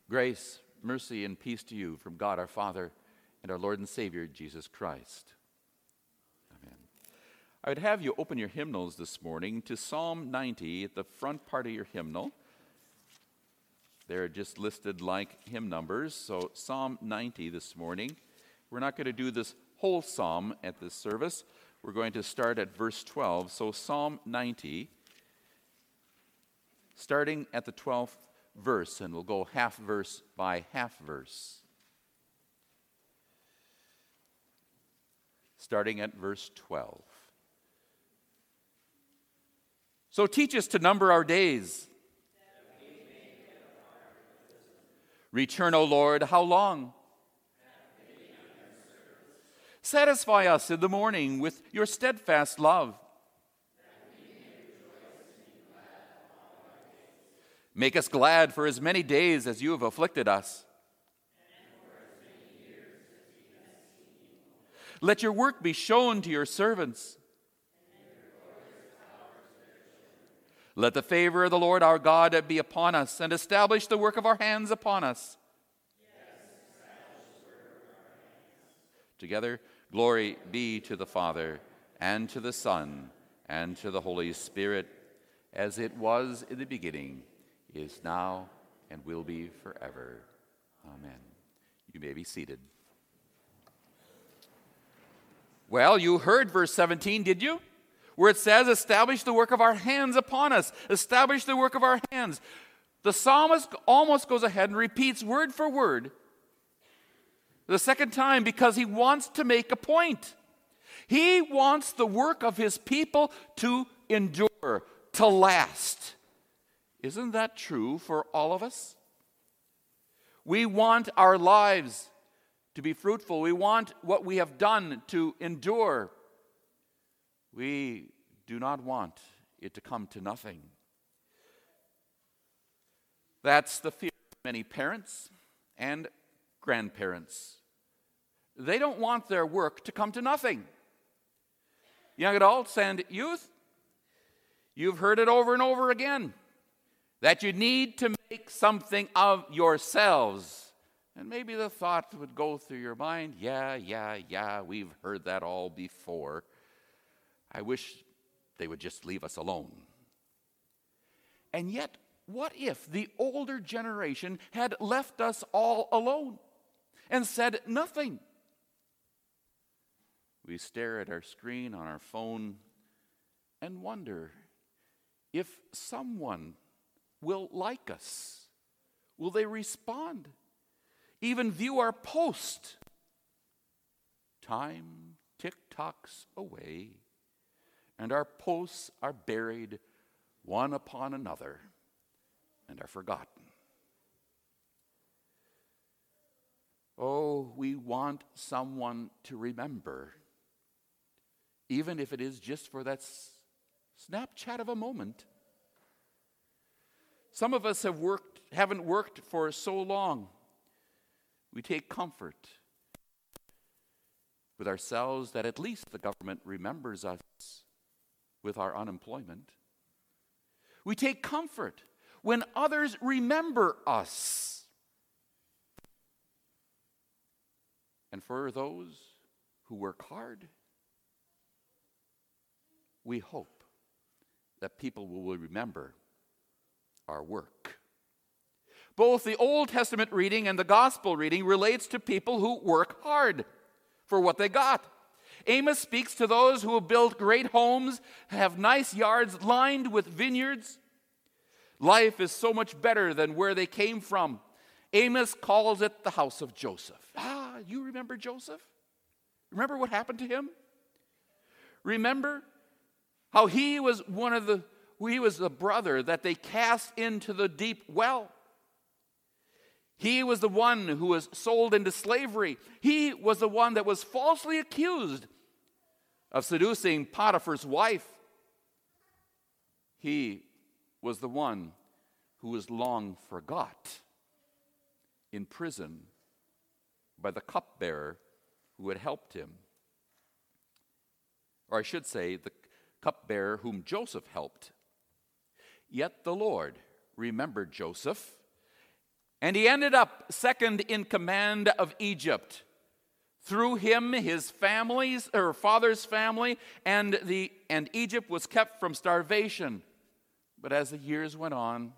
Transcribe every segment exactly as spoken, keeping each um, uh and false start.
Grace, mercy, and peace to you from God our Father and our Lord and Savior, Jesus Christ. Amen. I would have you open your hymnals this morning to Psalm ninety at the front part of your hymnal. They're just listed like hymn numbers, so Psalm ninety this morning. We're not going to do this whole psalm at this service. We're going to start at verse twelve. So Psalm ninety, starting at the twelfth verse, and we'll go half verse by half verse. Starting at verse twelve. So teach us to number our days. Return, O Lord, how long? Satisfy us in the morning with your steadfast love. Make us glad for as many days as you have afflicted us. Let your work be shown to your servants. Let the favor of the Lord our God be upon us, and establish the work of our hands upon us. Together, glory be to the Father, and to the Son, and to the Holy Spirit, as it was in the beginning, is now, and will be forever. Amen. You may be seated. Well, you heard verse seventeen, did you? Where it says, establish the work of our hands upon us. Establish the work of our hands. The psalmist almost goes ahead and repeats word for word the second time because he wants to make a point. He wants the work of his people to endure, to last. Isn't that true for all of us? We want our lives to be fruitful. We want what we have done to endure. We do not want it to come to nothing. That's the fear of many parents and grandparents. They don't want their work to come to nothing. Young adults and youth, you've heard it over and over again, that you need to make something of yourselves. And maybe the thought would go through your mind, yeah, yeah, yeah, we've heard that all before. I wish they would just leave us alone. And yet, what if the older generation had left us all alone and said nothing? We stare at our screen on our phone and wonder if someone will like us. Will they respond? Even view our post? Time tick-tocks away, and our posts are buried one upon another and are forgotten. Oh, we want someone to remember, even if it is just for that Snapchat of a moment. Some of us have worked, haven't worked for so long. We take comfort with ourselves that at least the government remembers us with our unemployment. We take comfort when others remember us. And for those who work hard, we hope that people will remember our work. Both the Old Testament reading and the Gospel reading relates to people who work hard for what they got. Amos speaks to those who build great homes, have nice yards lined with vineyards. Life is so much better than where they came from. Amos calls it the house of Joseph. Ah, you remember Joseph? Remember what happened to him? Remember how he was one of the, he was the brother that they cast into the deep well. He was the one who was sold into slavery. He was the one that was falsely accused of seducing Potiphar's wife. He was the one who was long forgot in prison by the cupbearer who had helped him. Or I should say, the cupbearer whom Joseph helped. Yet the Lord remembered Joseph And he ended up second in command of Egypt. Through him, his family's or father's family and the and Egypt was kept from starvation. But as the years went on,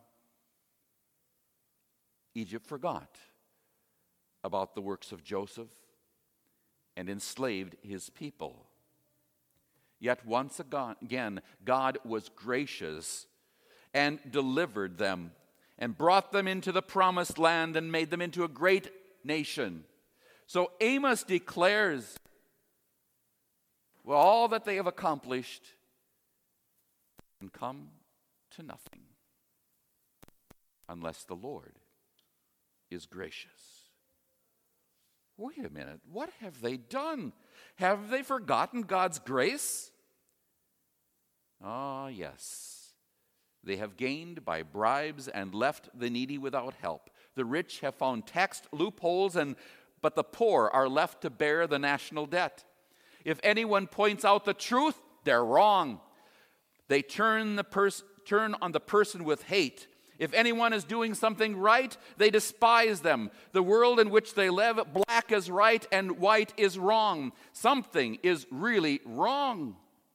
Egypt forgot about the works of Joseph and enslaved his people. Yet once again, God was gracious and delivered them and brought them into the promised land and made them into a great nation. So Amos declares, well, all that they have accomplished can come to nothing unless the Lord is gracious. Wait a minute, what have they done? Have they forgotten God's grace? Ah, yes. They have gained by bribes and left the needy without help. The rich have found tax loopholes, and but the poor are left to bear the national debt. If anyone points out the truth, they're wrong. They turn the pers- turn on the person with hate. If anyone is doing something right, they despise them. The world in which they live, black is right and white is wrong. Something is really wrong.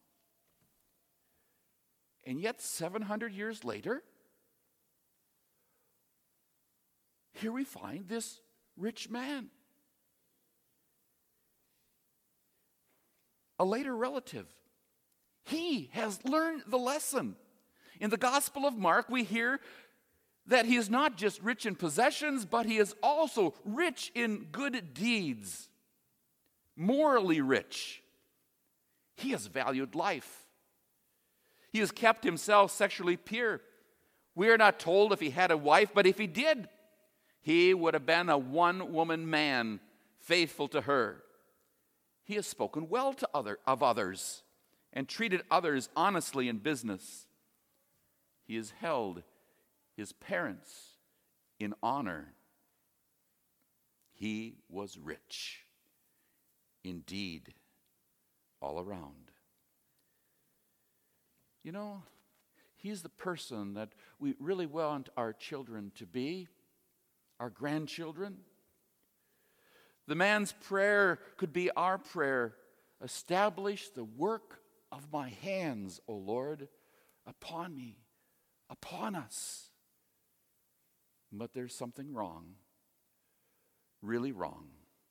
And yet, seven hundred years later, here we find this rich man, a later relative. He has learned the lesson. In the Gospel of Mark, we hear that he is not just rich in possessions, but he is also rich in good deeds, morally rich. He has valued life. He has kept himself sexually pure. We are not told if he had a wife, but if he did, he would have been a one-woman man, faithful to her. He has spoken well to other, of others and treated others honestly in business. He has held his parents in honor. He was rich, indeed, all around. You know, he's the person that we really want our children to be, our grandchildren. The man's prayer could be our prayer. Establish the work of my hands, O Lord, upon me, upon us. But there's something wrong, really wrong.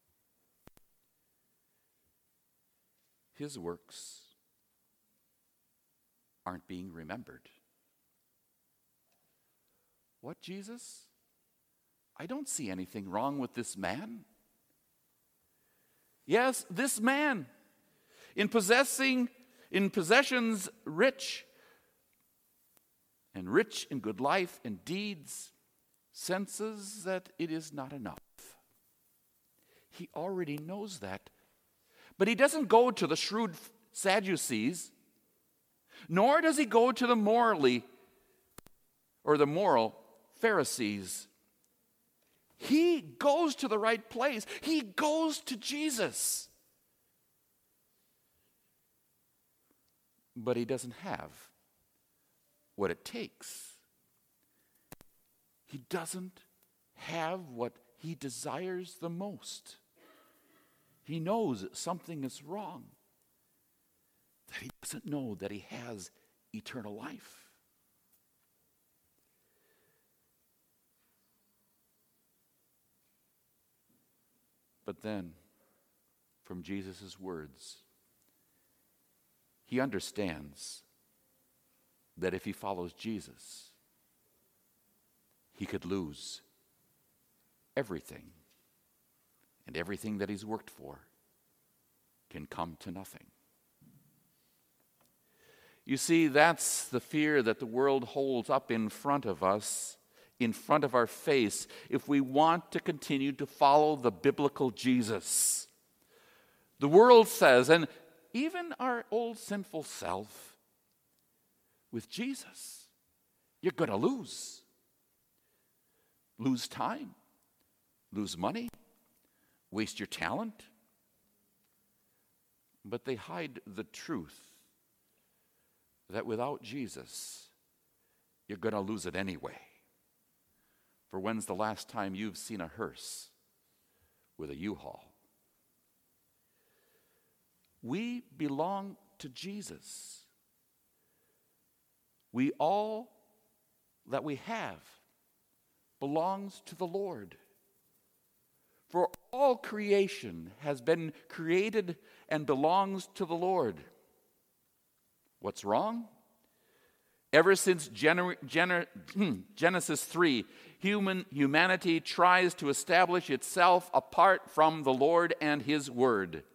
His works aren't being remembered. What, Jesus? I don't see anything wrong with this man. Yes, this man, in possessing, in possessions rich, and rich in good life and deeds, senses that it is not enough. He already knows that. But he doesn't go to the shrewd Sadducees, nor does he go to the morally or the moral Pharisees. He goes to the right place. He goes to Jesus. But he doesn't have what it takes. He doesn't have what he desires the most. He knows something is wrong, that he doesn't know that he has eternal life. But then, from Jesus' words, he understands that if he follows Jesus, he could lose everything. And everything that he's worked for can come to nothing. You see, that's the fear that the world holds up in front of us, in front of our face, if we want to continue to follow the biblical Jesus. The world says, and even our old sinful self, with Jesus, you're going to lose. Lose time, lose money, waste your talent. But they hide the truth that without Jesus, you're going to lose it anyway. For when's the last time you've seen a hearse with a U-Haul? We belong to Jesus. We all that we have belongs to the Lord. For all creation has been created and belongs to the Lord. What's wrong? Ever since Gener- Gener- Genesis three, human humanity tries to establish itself apart from the Lord and His Word.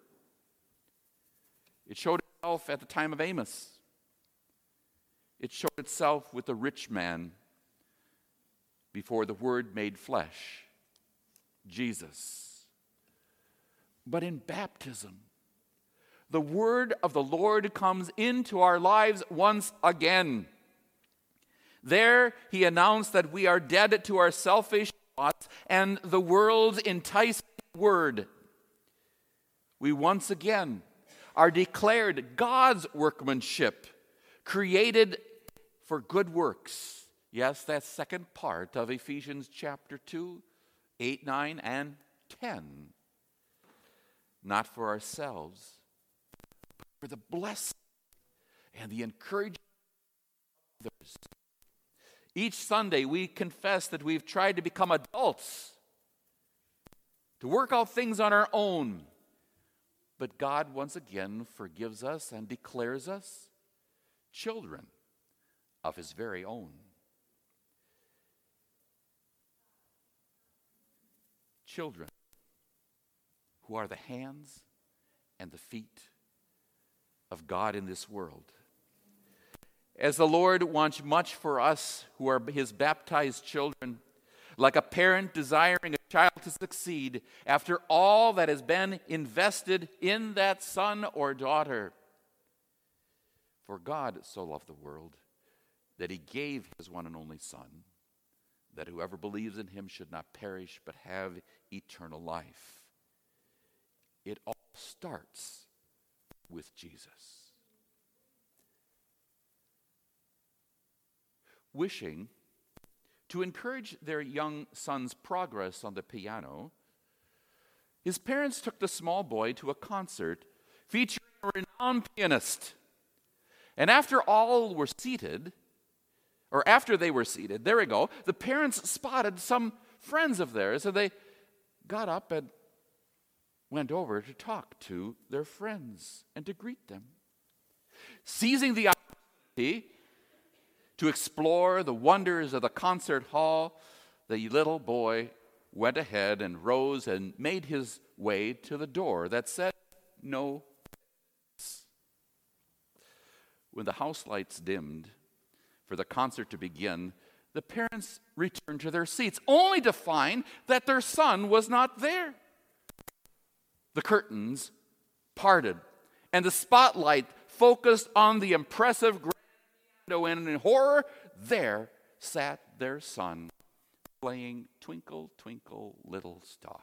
It showed itself at the time of Amos. It showed itself with the rich man before the Word made flesh, Jesus. But in baptism, the Word of the Lord comes into our lives once again. There, He announced that we are dead to our selfish thoughts and the world's enticing word. We once again are declared God's workmanship, created for good works. Yes, that second part of Ephesians chapter two, eight, nine, and ten. Not for ourselves, but for the blessing and the encouragement of others. Each Sunday we confess that we've tried to become adults, to work out things on our own. But God once again forgives us and declares us children of His very own. Children who are the hands and the feet of God in this world. As the Lord wants much for us who are His baptized children, like a parent desiring a child to succeed after all that has been invested in that son or daughter. For God so loved the world that He gave His one and only Son, that whoever believes in Him should not perish but have eternal life. It all starts with Jesus. Wishing to encourage their young son's progress on the piano, his parents took the small boy to a concert featuring a renowned pianist. And after all were seated, or after they were seated, there we go, the parents spotted some friends of theirs, and they got up and went over to talk to their friends and to greet them. Seizing the opportunity to explore the wonders of the concert hall, the little boy went ahead and rose and made his way to the door that said, "No." When the house lights dimmed for the concert to begin, the parents returned to their seats, only to find that their son was not there. The curtains parted, and the spotlight focused on the impressive grand piano, and in horror, there sat their son playing Twinkle, Twinkle, Little Star.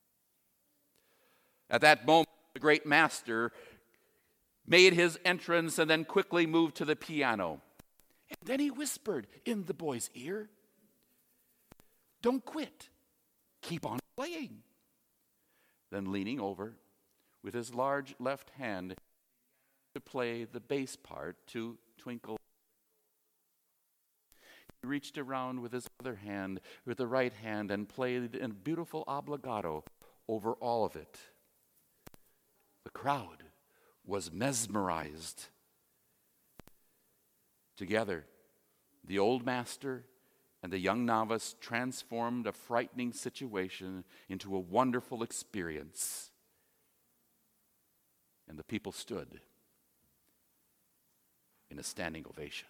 At that moment, the great master made his entrance and then quickly moved to the piano. And then he whispered in the boy's ear, "Don't quit. Keep on playing." Then leaning over with his large left hand to play the bass part to Twinkle. He reached around with his other hand, with the right hand, and played a beautiful obligato over all of it. The crowd was mesmerized. Together, the old master and the young novice transformed a frightening situation into a wonderful experience. And the people stood in a standing ovation.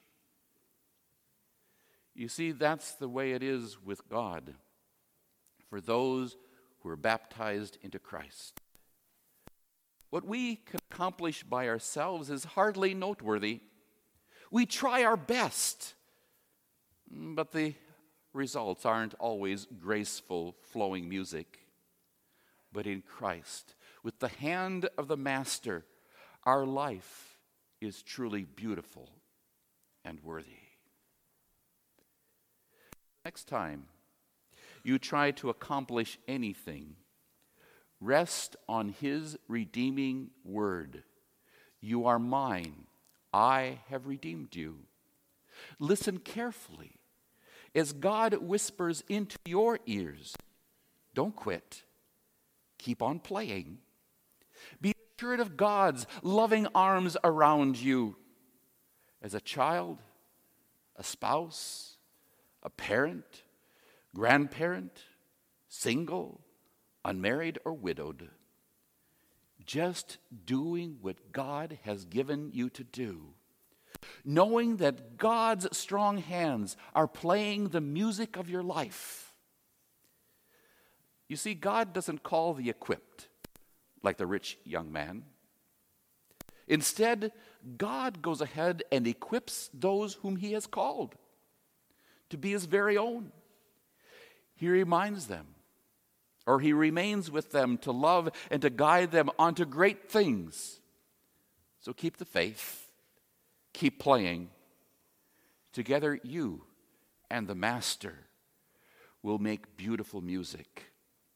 You see, that's the way it is with God for those who are baptized into Christ. What we can accomplish by ourselves is hardly noteworthy. We try our best, but the results aren't always graceful, flowing music. But in Christ, with the hand of the Master, our life is truly beautiful and worthy. Next time you try to accomplish anything, rest on his redeeming word. You are mine. I have redeemed you. Listen carefully as God whispers into your ears. Don't quit. Keep on playing. Be assured of God's loving arms around you. As a child, a spouse, a parent, grandparent, single, unmarried, or widowed, just doing what God has given you to do, knowing that God's strong hands are playing the music of your life. You see, God doesn't call the equipped like the rich young man. Instead, God goes ahead and equips those whom he has called to be his very own. He reminds them, or he remains with them to love and to guide them onto great things. So keep the faith, keep playing. Together, you and the Master will make beautiful music.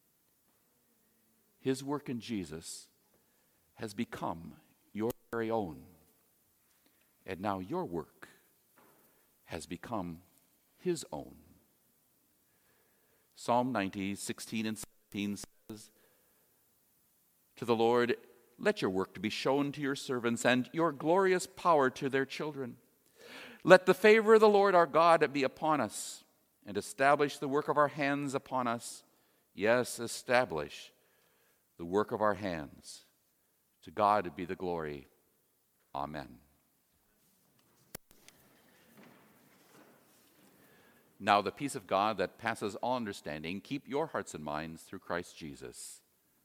His work in Jesus has become your very own. And now your work has become his own. Psalm ninety, sixteen and seventeen says, to the Lord, let your work be shown to your servants and your glorious power to their children. Let the favor of the Lord our God be upon us and establish the work of our hands upon us. Yes, establish the work of our hands. To God be the glory. Amen. Now the peace of God that passes all understanding, keep your hearts and minds through Christ Jesus.